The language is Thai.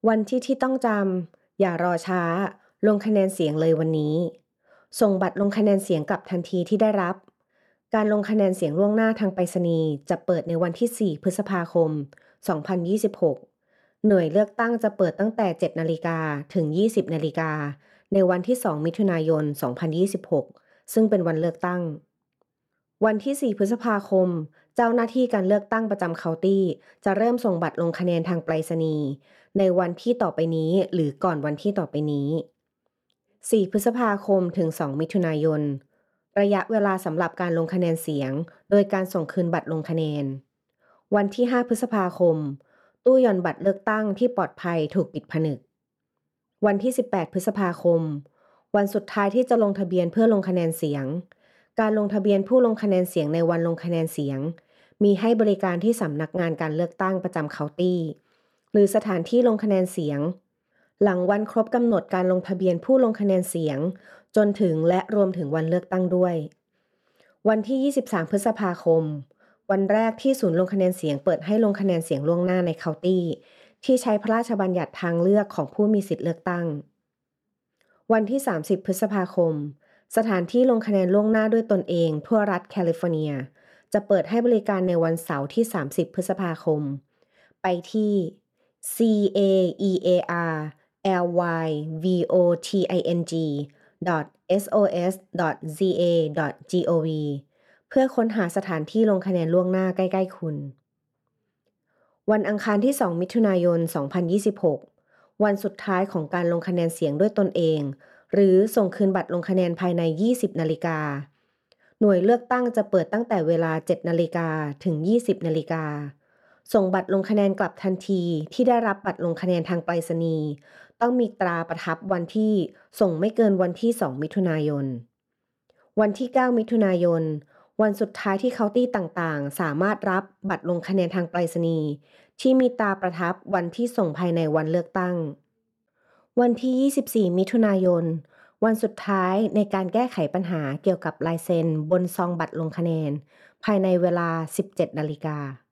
วันที่ต้องจำอย่ารอช้าลงคะแนนเสียงเลยวันนี้ส่งบัตรลงคะแนนเสียงกลับทันทีที่ได้รับการลงคะแนนเสียงล่วงหน้าทางไปรษณีย์จะเปิดในวันที่4พฤษภาคม2026หน่วยเลือกตั้งจะเปิดตั้งแต่7นาฬิกาถึง20นาฬิกาในวันที่2มิถุนายน2026ซึ่งเป็นวันเลือกตั้งวันที่4พฤษภาคมเจ้าหน้าที่การเลือกตั้งประจำเคาน์ตี้จะเริ่มส่งบัตรลงคะแนนทางไปรษณีย์ในวันที่ต่อไปนี้หรือก่อนวันที่ต่อไปนี้4พฤษภาคมถึง2มิถุนายนระยะเวลาสำหรับการลงคะแนนเสียงโดยการส่งคืนบัตรลงคะแนนวันที่5พฤษภาคมตู้หย่อนบัตรเลือกตั้งที่ปลอดภัยถูกปิดผนึกวันที่18พฤษภาคมวันสุดท้ายที่จะลงทะเบียนเพื่อลงคะแนนเสียงการลงทะเบียนผู้ลงคะแนนเสียงในวันลงคะแนนเสียงมีให้บริการที่สำนักงานการเลือกตั้งประจำเคาน์ตี้หรือสถานที่ลงคะแนนเสียงหลังวันครบกำหนดการลงทะเบียนผู้ลงคะแนนเสียงจนถึงและรวมถึงวันเลือกตั้งด้วยวันที่23พฤษภาคมวันแรกที่ศูนย์ลงคะแนนเสียงเปิดให้ลงคะแนนเสียงล่วงหน้าในเคาน์ตี้ที่ใช้พระราชบัญญัติทางเลือกของผู้มีสิทธิเลือกตั้งวันที่30พฤษภาคมสถานที่ลงคะแนนล่วงหน้าด้วยตนเองทั่วรัฐแคลิฟอร์เนียจะเปิดให้บริการในวันเสาร์ที่30พฤษภาคมไปที่ careervoting.sos.ga.gov เพื่อค้นหาสถานที่ลงคะแนนล่วงหน้าใกล้ๆคุณวันอังคารที่2มิถุนายน2026วันสุดท้ายของการลงคะแนนเสียงด้วยตนเองหรือส่งคืนบัตรลงคะแนนภายใน20นาฬิกาหน่วยเลือกตั้งจะเปิดตั้งแต่เวลา7นาฬิกาถึง20นาฬิกาส่งบัตรลงคะแนนกลับทันทีที่ได้รับบัตรลงคะแนนทางไปรษณีย์ต้องมีตราประทับวันที่ส่งไม่เกินวันที่2มิถุนายนวันที่9มิถุนายนวันสุดท้ายที่เคาน์ตี้ต่างๆสามารถรับบัตรลงคะแนนทางไปรษณีย์ที่มีตราประทับวันที่ส่งภายในวันเลือกตั้งวันที่24มิถุนายนวันสุดท้ายในการแก้ไขปัญหาเกี่ยวกับลายเซ็นบนซองบัตรลงคะแนนภายในเวลา17นาฬิกา